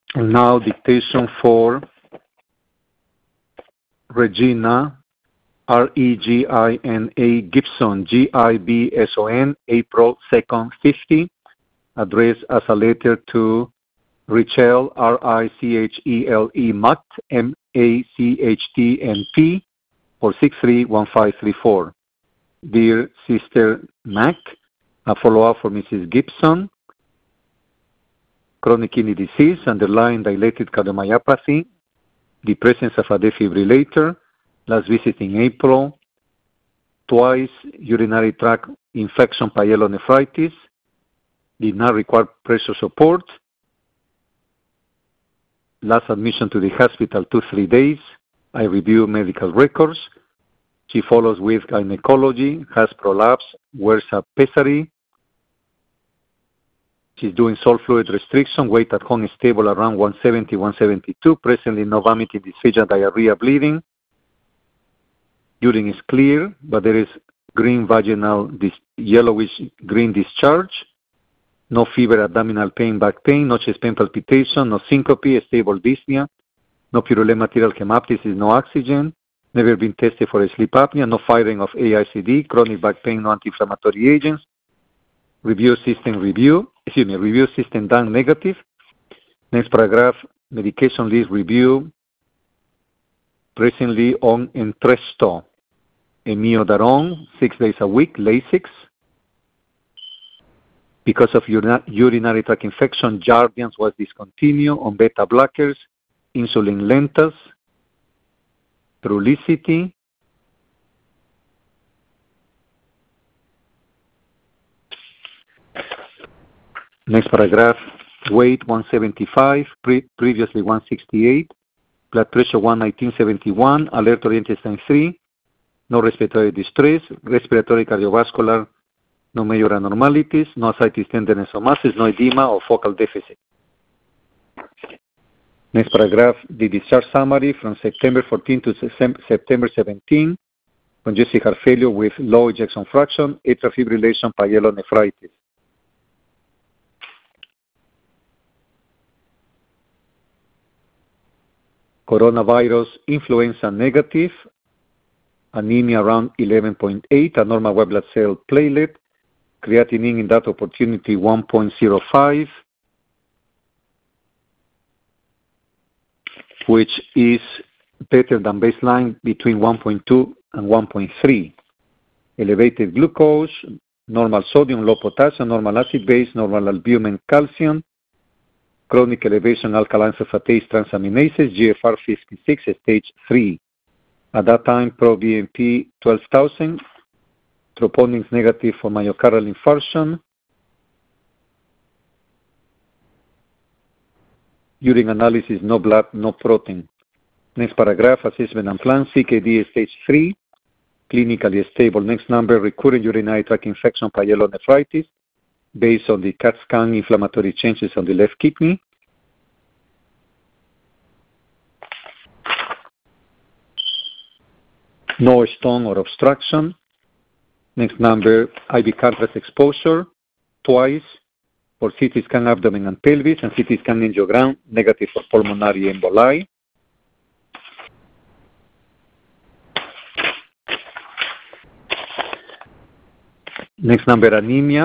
And now dictation for Regina, Regina Gibson, Gibson, April 2nd, 50, addressed as a letter to Richelle, Richelle Macht, MACHTNP, for 631534. Dear Sister Mac, a follow-up for Mrs. Gibson, chronic kidney disease, underlying dilated cardiomyopathy, the presence of a defibrillator, last visit in April, twice urinary tract infection, pyelonephritis, did not require pressure support, last admission to the hospital 2-3 days. I review medical records. She follows with gynecology, has prolapse, wears a pessary. She's doing salt fluid restriction, weight at home is stable around 170, 172, presently no vomiting, dysphagia, diarrhea, bleeding. Urine is clear, but there is green vaginal, yellowish green discharge. No fever, abdominal pain, back pain, no chest pain, palpitation, no syncope, stable dyspnea, no purulent material hemoptysis, no oxygen, never been tested for sleep apnea, no firing of AICD, chronic back pain, no anti-inflammatory agents. Review system done negative. Next paragraph, medication list review, presently on Entresto, Amiodarone, 6 days a week, Lasix. Because of urinary tract infection, Jardiance was discontinued on beta blockers, insulin Lentas, Trulicity. Next paragraph, weight 175, previously 168, blood pressure 119/71, alert oriented sign 3, no respiratory distress, respiratory cardiovascular, no major abnormalities, no ascites, tenderness, or masses, no edema or focal deficit. Next paragraph, the discharge summary from September 14 to September 17, congestive heart failure with low ejection fraction, atrial fibrillation, pyelonephritis. Coronavirus, influenza negative, anemia around 11.8, a normal white blood cell platelet, creatinine in that opportunity 1.05, which is better than baseline between 1.2 and 1.3. Elevated glucose, normal sodium, low potassium, normal acid base, normal albumin, calcium, chronic elevation alkaline phosphatase transaminases, GFR 56, stage 3. At that time, proBNP 12,000, troponins negative for myocardial infarction, urine analysis, no blood, no protein. Next paragraph, assessment and plan, CKD stage 3, clinically stable. Next number, recurrent urinary tract infection, pyelonephritis, based on the CAT scan inflammatory changes on the left kidney. No stone or obstruction. Next number, IV contrast exposure, twice for CT scan abdomen and pelvis, and CT scan angiogram, negative for pulmonary emboli. Next number, anemia.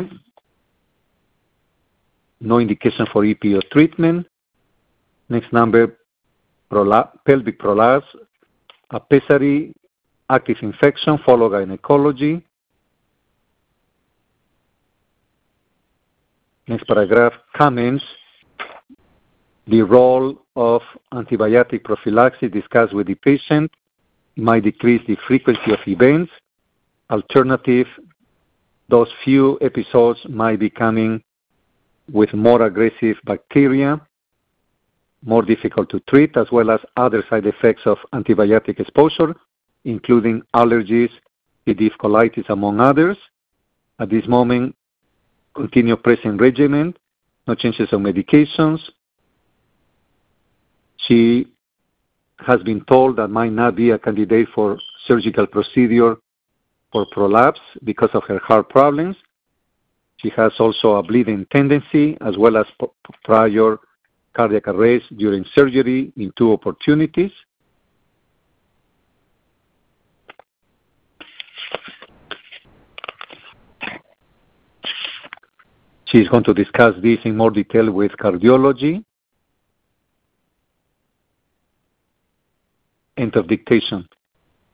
No indication for EPO treatment. Next number, pelvic prolapse, a pessary, active infection, follow gynecology. Next paragraph, comments. The role of antibiotic prophylaxis discussed with the patient might decrease the frequency of events. Alternative, those few episodes might be coming with more aggressive bacteria, more difficult to treat, as well as other side effects of antibiotic exposure, including allergies, C. diff, colitis, among others. At this moment, continue present regimen, no changes of medications. She has been told that might not be a candidate for surgical procedure for prolapse because of her heart problems. She has also a bleeding tendency as well as prior cardiac arrest during surgery in 2 opportunities. She's going to discuss this in more detail with cardiology. End of dictation.